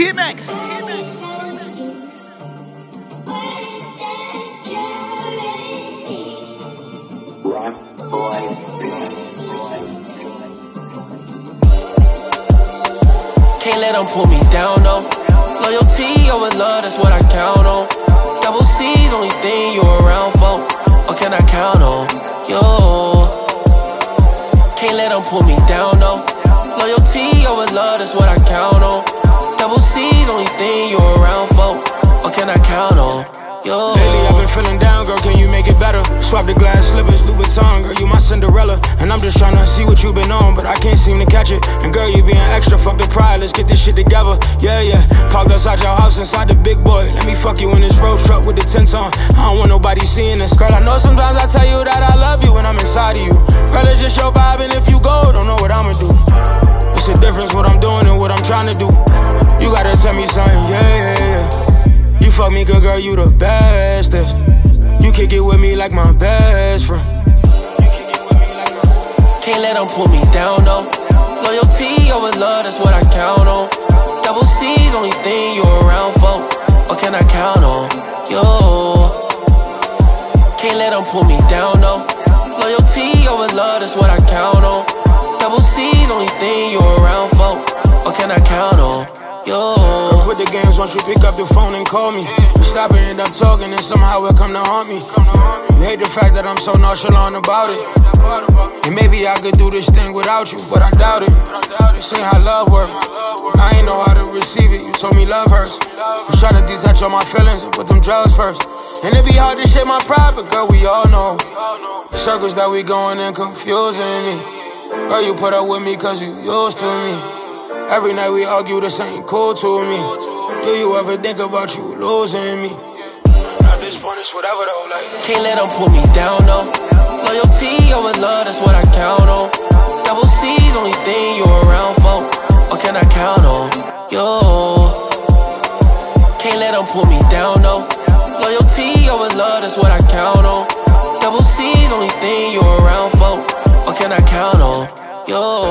Hit Mac. Can't let them pull me down, no. Loyalty over love, that's what I count on. Double C's, only thing you around for. Or can I count on you? Can't let them pull me down, no. Loyalty over love, that's what I count on. Double C's, only thing you around for. Or can I count on you? Lately I've been feeling down, girl, can you make it better? Swap the glass slippers, Louboutin, girl, you my Cinderella. And I'm just tryna see what you been on, but I can't seem to catch it. And girl, you being extra, fuck the pride, let's get this shit together. Yeah, yeah, parked outside your house inside the big boy. Let me fuck you in this road truck with the tents on. I don't want nobody seeing this. Girl, I know sometimes I tell you that I love you when I'm inside of you. Girl, it's just your vibe, and if you go, don't know what I'ma do. It's a difference what I'm doing and what I'm trying to do. You gotta tell me something, yeah, yeah, yeah. You fuck me good, girl, you the bestest. You kick it with me like my best friend. Can't let them pull me down, no. Loyalty over love, that's what I count on. Double C's, only thing you around for. Or can I count on you? Can't let them pull me down, no. Loyalty over love, that's what I count on. Double C's, only thing you around for. Or can I count on you? Girl, quit the games once you pick up the phone and call me. We stop and end up talking and somehow it come to haunt me. You hate the fact that I'm so nonchalant about it. And maybe I could do this thing without you, but I doubt it. This ain't how love works. I ain't know how to receive it, you told me love hurts. I'm trying to detach all my feelings and put them drugs first. And it be hard to shake my pride, but girl, we all know circles that we going in confusing me. Girl, you put up with me cause you used to me. Every night we argue, this ain't cool to me. Do you ever think about you losing me? At this point, it's whatever though, like. Can't let them pull me down, no. Loyalty over love, that's what I count on. Double C's, only thing you around for. Or can I count on you? Can't let them pull me down, no. Loyalty over love, that's what I count on. Double C's, only thing you around for. Or can I count on you?